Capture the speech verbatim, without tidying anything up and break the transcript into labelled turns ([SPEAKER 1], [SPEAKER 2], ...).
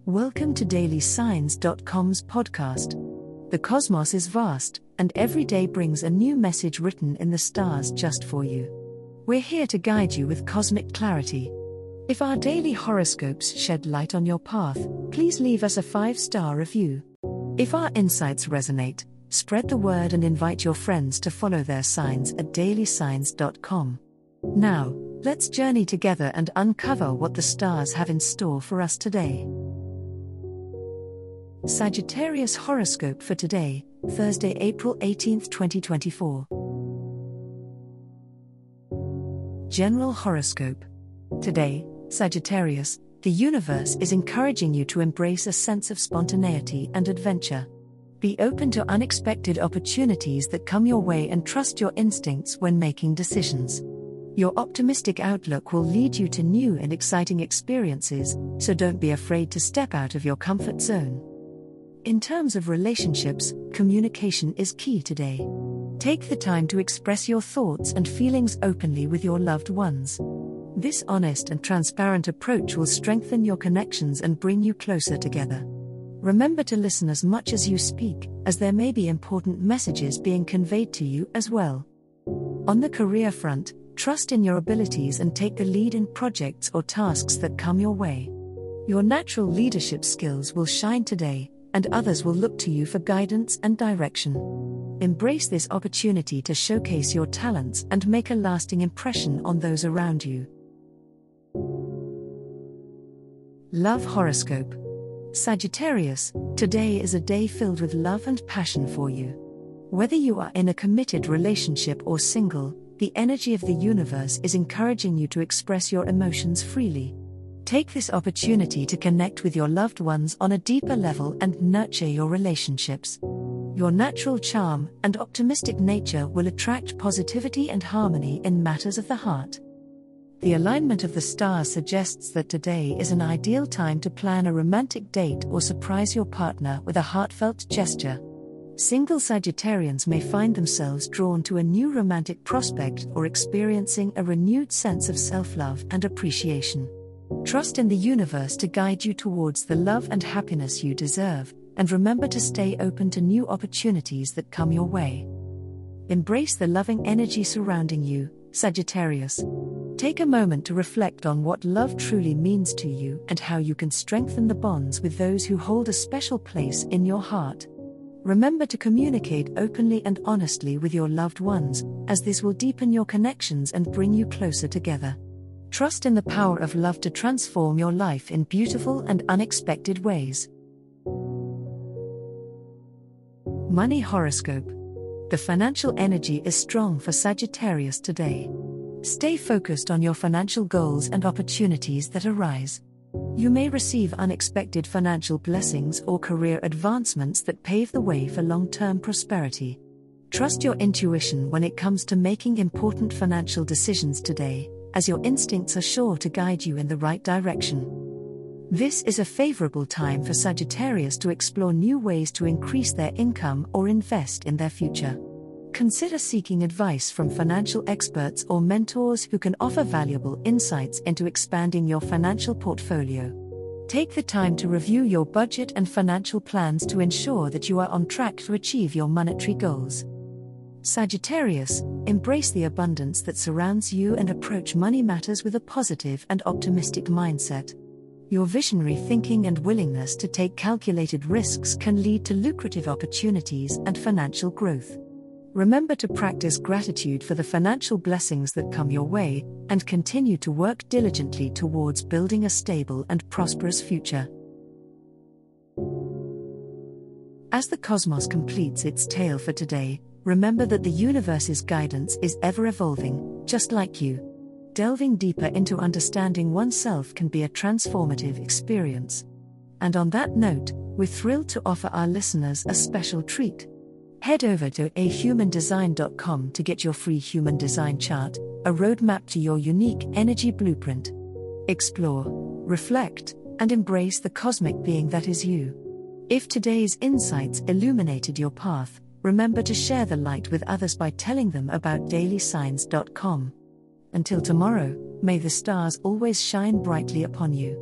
[SPEAKER 1] Welcome to daily signs dot com's podcast. The cosmos is vast, and every day brings a new message written in the stars just for you. We're here to guide you with cosmic clarity. If our daily horoscopes shed light on your path, please leave us a five-star review. If our insights resonate, spread the word and invite your friends to follow their signs at daily signs dot com. Now, let's journey together and uncover what the stars have in store for us today. Sagittarius horoscope for today, Thursday, April eighteenth, twenty twenty-four. General horoscope. Today, Sagittarius, the universe is encouraging you to embrace a sense of spontaneity and adventure. Be open to unexpected opportunities that come your way and trust your instincts when making decisions. Your optimistic outlook will lead you to new and exciting experiences, so don't be afraid to step out of your comfort zone. In terms of relationships, communication is key today. Take the time to express your thoughts and feelings openly with your loved ones. This honest and transparent approach will strengthen your connections and bring you closer together. Remember to listen as much as you speak, as there may be important messages being conveyed to you as well. On the career front, trust in your abilities and take the lead in projects or tasks that come your way. Your natural leadership skills will shine today, and others will look to you for guidance and direction. Embrace this opportunity to showcase your talents and make a lasting impression on those around you. Love horoscope. Sagittarius, today is a day filled with love and passion for you. Whether you are in a committed relationship or single, the energy of the universe is encouraging you to express your emotions freely. Take this opportunity to connect with your loved ones on a deeper level and nurture your relationships. Your natural charm and optimistic nature will attract positivity and harmony in matters of the heart. The alignment of the stars suggests that today is an ideal time to plan a romantic date or surprise your partner with a heartfelt gesture. Single Sagittarians may find themselves drawn to a new romantic prospect or experiencing a renewed sense of self-love and appreciation. Trust in the universe to guide you towards the love and happiness you deserve, and remember to stay open to new opportunities that come your way. Embrace the loving energy surrounding you, Sagittarius. Take a moment to reflect on what love truly means to you and how you can strengthen the bonds with those who hold a special place in your heart. Remember to communicate openly and honestly with your loved ones, as this will deepen your connections and bring you closer together. Trust in the power of love to transform your life in beautiful and unexpected ways. Money horoscope. The financial energy is strong for Sagittarius today. Stay focused on your financial goals and opportunities that arise. You may receive unexpected financial blessings or career advancements that pave the way for long-term prosperity. Trust your intuition when it comes to making important financial decisions today, as your instincts are sure to guide you in the right direction. This is a favorable time for Sagittarius to explore new ways to increase their income or invest in their future. Consider seeking advice from financial experts or mentors who can offer valuable insights into expanding your financial portfolio. Take the time to review your budget and financial plans to ensure that you are on track to achieve your monetary goals. Sagittarius, embrace the abundance that surrounds you and approach money matters with a positive and optimistic mindset. Your visionary thinking and willingness to take calculated risks can lead to lucrative opportunities and financial growth. Remember to practice gratitude for the financial blessings that come your way, and continue to work diligently towards building a stable and prosperous future. As the cosmos completes its tale for today, remember that the universe's guidance is ever evolving, just like you. Delving deeper into understanding oneself can be a transformative experience. And on that note, we're thrilled to offer our listeners a special treat. Head over to a human design dot com to get your free human design chart, a roadmap to your unique energy blueprint. Explore, reflect, and embrace the cosmic being that is you. If today's insights illuminated your path, remember to share the light with others by telling them about daily signs dot com. Until tomorrow, may the stars always shine brightly upon you.